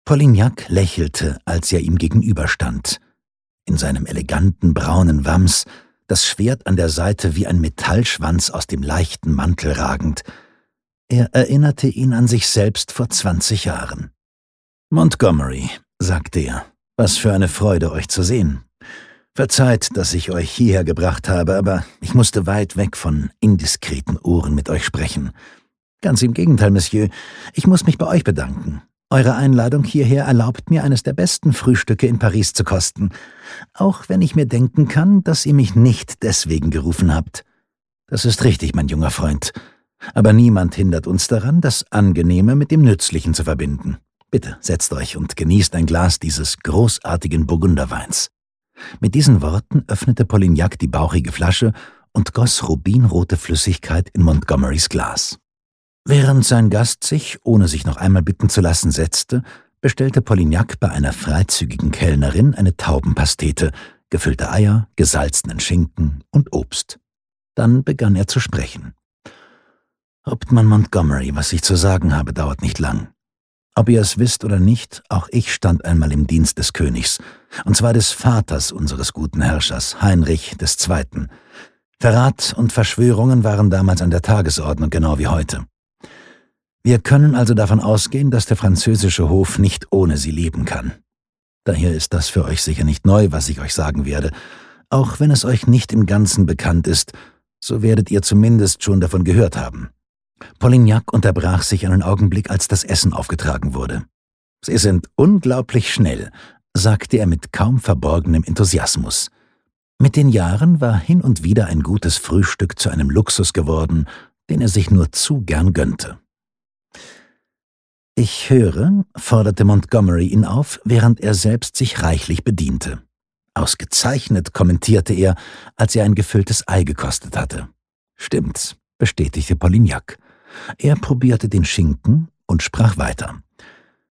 Polignac lächelte, als er ihm gegenüberstand. In seinem eleganten braunen Wams, das Schwert an der Seite wie ein Metallschwanz aus dem leichten Mantel ragend. Er erinnerte ihn an sich selbst vor 20 Jahren. »Montgomery«, sagte er, »was für eine Freude, euch zu sehen. Verzeiht, dass ich euch hierher gebracht habe, aber ich musste weit weg von indiskreten Ohren mit euch sprechen. Ganz im Gegenteil, Monsieur, ich muss mich bei euch bedanken. Eure Einladung hierher erlaubt mir, eines der besten Frühstücke in Paris zu kosten, auch wenn ich mir denken kann, dass ihr mich nicht deswegen gerufen habt. Das ist richtig, mein junger Freund. Aber niemand hindert uns daran, das Angenehme mit dem Nützlichen zu verbinden. Bitte, setzt euch und genießt ein Glas dieses großartigen Burgunderweins.« Mit diesen Worten öffnete Polignac die bauchige Flasche und goss rubinrote Flüssigkeit in Montgomerys Glas. Während sein Gast sich, ohne sich noch einmal bitten zu lassen, setzte, bestellte Polignac bei einer freizügigen Kellnerin eine Taubenpastete, gefüllte Eier, gesalzenen Schinken und Obst. Dann begann er zu sprechen. »Hauptmann Montgomery, was ich zu sagen habe, dauert nicht lang. Ob ihr es wisst oder nicht, auch ich stand einmal im Dienst des Königs, und zwar des Vaters unseres guten Herrschers, Heinrich II. Verrat und Verschwörungen waren damals an der Tagesordnung, genau wie heute. Wir können also davon ausgehen, dass der französische Hof nicht ohne sie leben kann. Daher ist das für euch sicher nicht neu, was ich euch sagen werde. Auch wenn es euch nicht im Ganzen bekannt ist, so werdet ihr zumindest schon davon gehört haben.« Polignac unterbrach sich einen Augenblick, als das Essen aufgetragen wurde. »Sie sind unglaublich schnell«, sagte er mit kaum verborgenem Enthusiasmus. Mit den Jahren war hin und wieder ein gutes Frühstück zu einem Luxus geworden, den er sich nur zu gern gönnte. »Ich höre«, forderte Montgomery ihn auf, während er selbst sich reichlich bediente. »Ausgezeichnet«, kommentierte er, als er ein gefülltes Ei gekostet hatte. »Stimmt«, bestätigte Polignac. Er probierte den Schinken und sprach weiter.